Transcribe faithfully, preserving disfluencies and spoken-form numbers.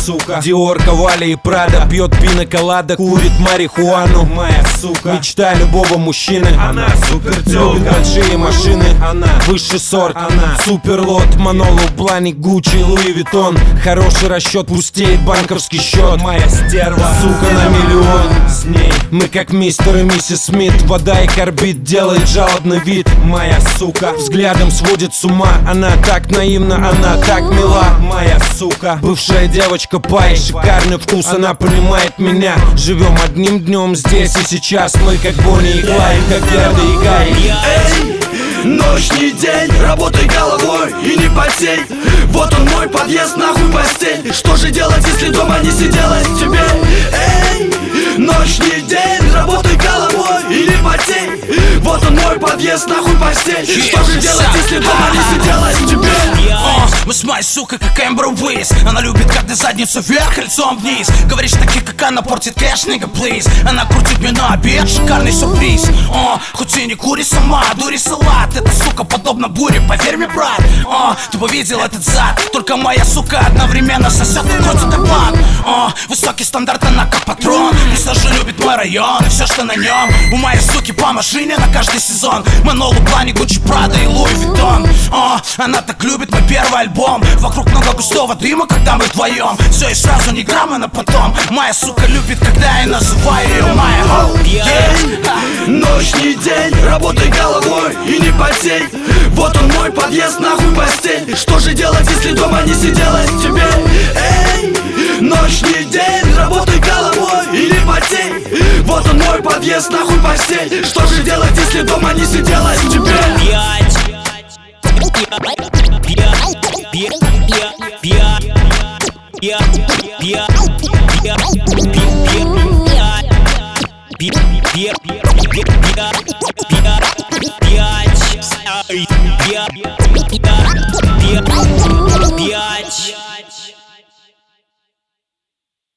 сука. Диор, Кавали и Прада, пьет пина-колада, курит марихуану, моя сука. Мечта любого мужчины, она супер тёлка. Любит большие машины, она высший сорт, она суперлот. Маноло в плане Гуччи, Луи Виттон. Хороший расчет, пустеет банковский счет, моя стерва, сука на миллион. С ней мы как мистер и миссис Смит. Вода и корбит, делает жалобный вид, моя сука. Взглядом сводит с ума, она так наивна, она так мила, моя сука. Бывшая девочка пай, шикарный вкус, она понимает меня. Живем одним днем здесь и сейчас, мы как Бонни и Клайд, как Герда и Гай. Эй, ночь не день, работай головой и не потей. Вот он мой подъезд, нахуй постель. Что же делать, если дома не сиделось тебе? Эй, ночь не день, работай головой и не потей. Вот он мой подъезд, нахуй постель. Что же делать, если дома не сиделось тебе? Мы с моей сукой как Эмбер Уиз. Она любит, когда задницу вверх, лицом вниз. Говоришь таких, как она, портит кэш, nigga, please. Она крутит мне на обед, шикарный сюрприз. О, хоть и не кури сама, дури салат. Эта сука подобна буре, поверь мне, брат. О, ты бы видел этот зад. Только моя сука одновременно сосет и крутит оплат. О, высокий стандарт, она как патрон. Присажу любит мой район и все, что на нем. У моей суки по машине на каждый сезон. Маноло в плане Гуччи, Прада и Луи Виттон. О, она так любит мой первый альбом. Вокруг много густого дыма, когда мы вдвоем. Все и сразу, не грамма на потом. Моя сука любит, когда я называю ее моя хоу. Ночь не день, работай головой и не потей. Вот он мой подъезд, нахуй постель. Что же делать, если дома не сиделось тебе? Эй, ночь не день, работай головой и не потей. Вот он мой подъезд, нахуй постель. Что же делать, если дома не сиделось тебе? Пять